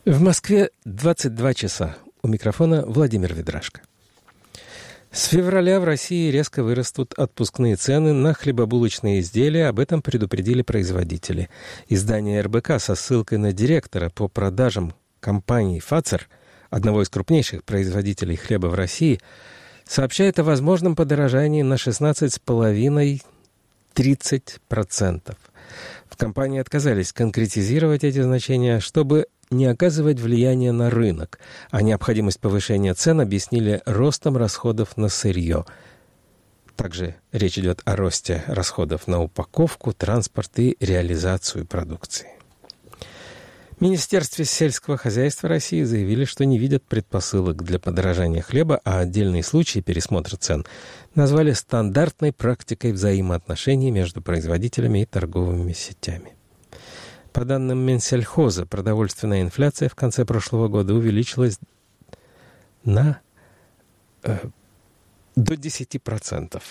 В Москве 22 часа. У микрофона Владимир Ведрашко. С февраля в России резко вырастут отпускные цены на хлебобулочные изделия. Об этом предупредили производители. Издание РБК со ссылкой на директора по продажам компании «Фацер», одного из крупнейших производителей хлеба в России, сообщает о возможном подорожании на 16,5-30%. В компании отказались конкретизировать эти значения, чтобы не оказывать влияния на рынок, а необходимость повышения цен объяснили ростом расходов на сырье. Также речь идет о росте расходов на упаковку, транспорт и реализацию продукции. В Министерстве сельского хозяйства России заявили, что не видят предпосылок для подорожания хлеба, а отдельные случаи пересмотра цен назвали стандартной практикой взаимоотношений между производителями и торговыми сетями. По данным Минсельхоза, продовольственная инфляция в конце прошлого года увеличилась до 10%.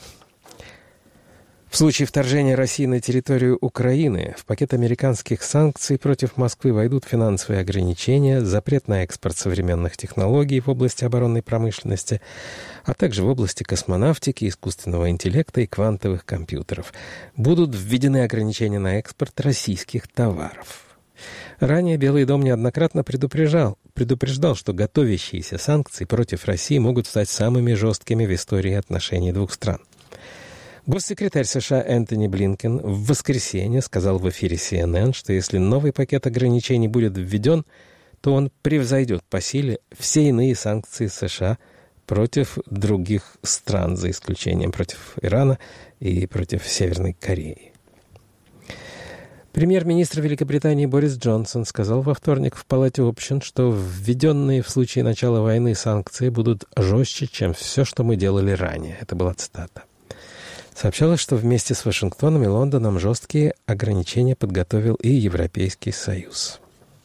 В случае вторжения России на территорию Украины в пакет американских санкций против Москвы войдут финансовые ограничения, запрет на экспорт современных технологий в области оборонной промышленности, а также в области космонавтики, искусственного интеллекта и квантовых компьютеров. Будут введены ограничения на экспорт российских товаров. Ранее Белый дом неоднократно предупреждал, что готовящиеся санкции против России могут стать самыми жесткими в истории отношений двух стран. Госсекретарь США Энтони Блинкен в воскресенье сказал в эфире CNN, что если новый пакет ограничений будет введен, то он превзойдет по силе все иные санкции США против других стран, за исключением против Ирана и против Северной Кореи. Премьер-министр Великобритании Борис Джонсон сказал во вторник в Палате общин, что введенные в случае начала войны санкции будут жестче, чем все, что мы делали ранее. Это была цитата. Сообщалось, что вместе с Вашингтоном и Лондоном жесткие ограничения подготовил и Европейский Союз.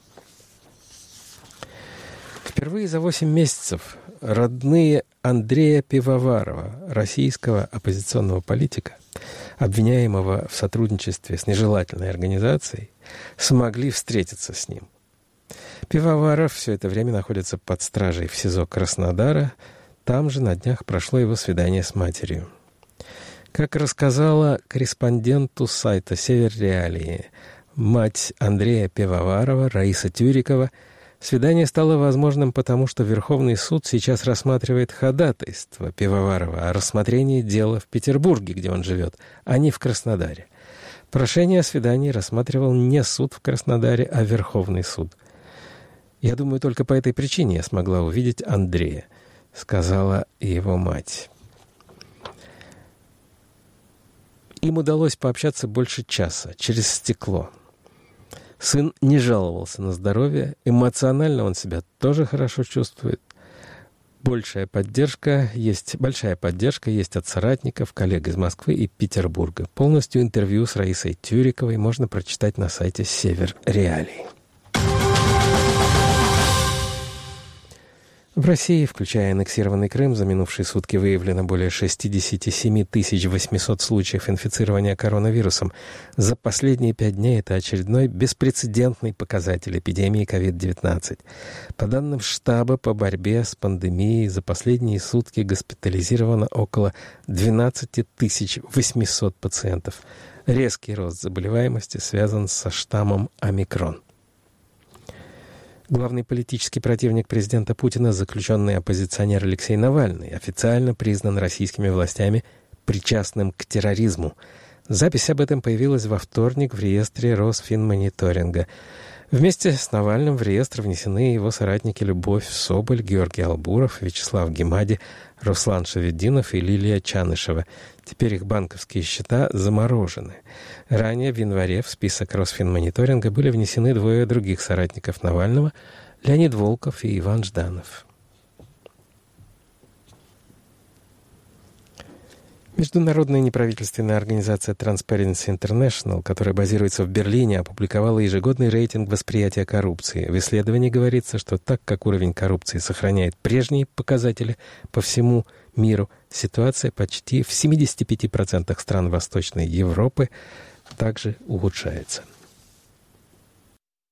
Впервые за 8 месяцев родные Андрея Пивоварова, российского оппозиционного политика, обвиняемого в сотрудничестве с нежелательной организацией, смогли встретиться с ним. Пивоваров все это время находится под стражей в СИЗО Краснодара. Там же на днях прошло его свидание с матерью. Как рассказала корреспонденту сайта «Север Реалии» мать Андрея Пивоварова Раиса Тюрикова, свидание стало возможным потому, что Верховный суд сейчас рассматривает ходатайство Пивоварова о рассмотрении дела в Петербурге, где он живет, а не в Краснодаре. Прошение о свидании рассматривал не суд в Краснодаре, а Верховный суд. «Я думаю, только по этой причине я смогла увидеть Андрея», — сказала его мать. Им удалось пообщаться больше часа, через стекло. Сын не жаловался на здоровье, эмоционально он себя тоже хорошо чувствует. Большая поддержка есть от соратников, коллег из Москвы и Петербурга. Полностью интервью с Раисой Тюриковой можно прочитать на сайте «Север Реалии». В России, включая аннексированный Крым, за минувшие сутки выявлено более 67 800 случаев инфицирования коронавирусом. За последние 5 дней это очередной беспрецедентный показатель эпидемии COVID-19. По данным штаба по борьбе с пандемией, за последние сутки госпитализировано около 12 800 пациентов. Резкий рост заболеваемости связан со штаммом омикрон. Главный политический противник президента Путина, заключенный оппозиционер Алексей Навальный, официально признан российскими властями причастным к терроризму. Запись об этом появилась во вторник в реестре Росфинмониторинга. Вместе с Навальным в реестр внесены его соратники Любовь Соболь, Георгий Албуров, Вячеслав Гемади, Руслан Шаведдинов и Лилия Чанышева. Теперь их банковские счета заморожены. Ранее, в январе, в список Росфинмониторинга были внесены 2 других соратников Навального — Леонид Волков и Иван Жданов. Международная неправительственная организация Transparency International, которая базируется в Берлине, опубликовала ежегодный рейтинг восприятия коррупции. В исследовании говорится, что так как уровень коррупции сохраняет прежние показатели по всему миру, ситуация почти в 75% стран Восточной Европы также ухудшается.